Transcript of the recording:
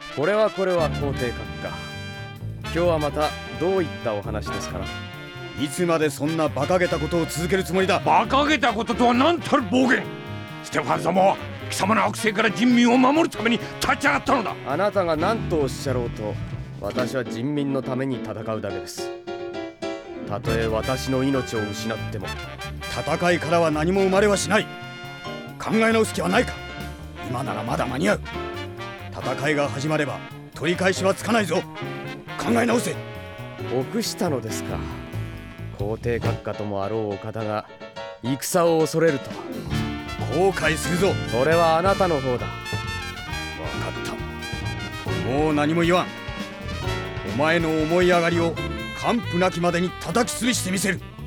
これは皇帝閣下。今日はまたどういったお話ですかな。 いつまでそんな馬鹿げたことを続けるつもりだ。 馬鹿げたこととは何たる暴言。ステファン様は貴様の悪性から人民を守るために立ち上がったのだ。 あなたが何とおっしゃろうと、私は人民のために戦うだけです。たとえ私の命を失っても。 戦いからは何も生まれはしない。考え直す気はないか。今ならまだ間に合う。戦いが始まれば取り返しはつかないぞ。考え直せ。 臆したのですか。皇帝閣下ともあろうお方が戦を恐れるとは。 後悔するぞ。 それはあなたの方だ。 分かった。もう何も言わん。お前の思い上がりを完膚なきまでに叩き潰してみせる。